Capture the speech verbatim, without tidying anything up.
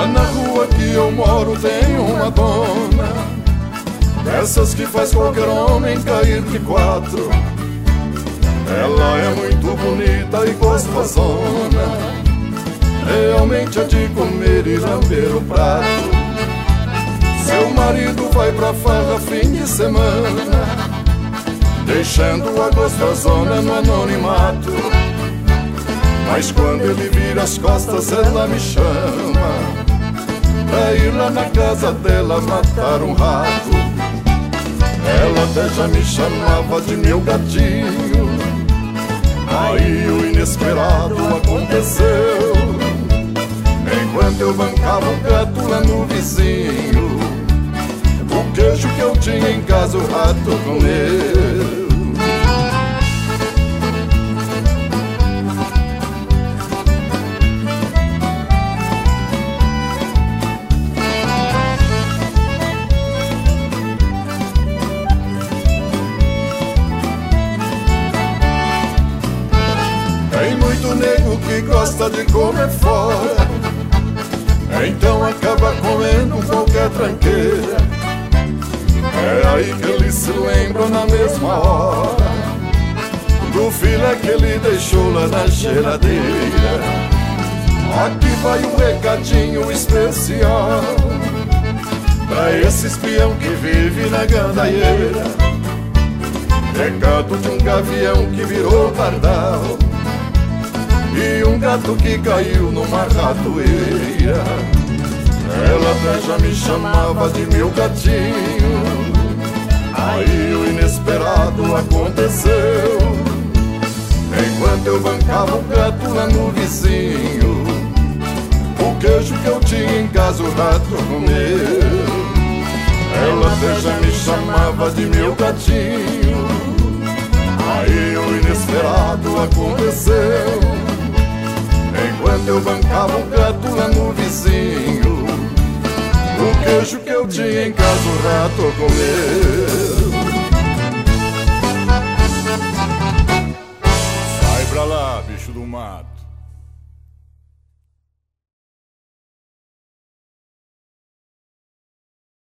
Lá na rua que eu moro tem uma dona, dessas que faz qualquer homem cair de quatro. Ela é muito bonita e gostosona, realmente é de comer e lamber o prato. Seu marido vai pra farra fim de semana, deixando a gostosona no anonimato. Mas quando ele vira as costas ela me chama pra ir lá na casa dela matar um rato. Ela até já me chamava de meu gatinho. Aí o inesperado aconteceu. Enquanto eu bancava o gato lá no vizinho, o queijo que eu tinha em casa o rato comeu. Tem muito nego que gosta de comer fora, então acaba comendo qualquer tranqueira. É aí que ele se lembra na mesma hora do filé que ele deixou lá na geladeira. Aqui vai um recadinho especial pra esse espião que vive na gandaieira. Recado de um gavião que virou pardal e um gato que caiu numa ratoeira. Ela até já me chamava de meu gatinho. Aí o inesperado aconteceu. Enquanto eu bancava o gato lá no vizinho, o queijo que eu tinha em casa o rato comeu. Ela até já me chamava de meu gatinho. Aí o inesperado aconteceu. Enquanto eu bancava o gato lá no vizinho, o queijo que eu tinha em casa o rato comeu.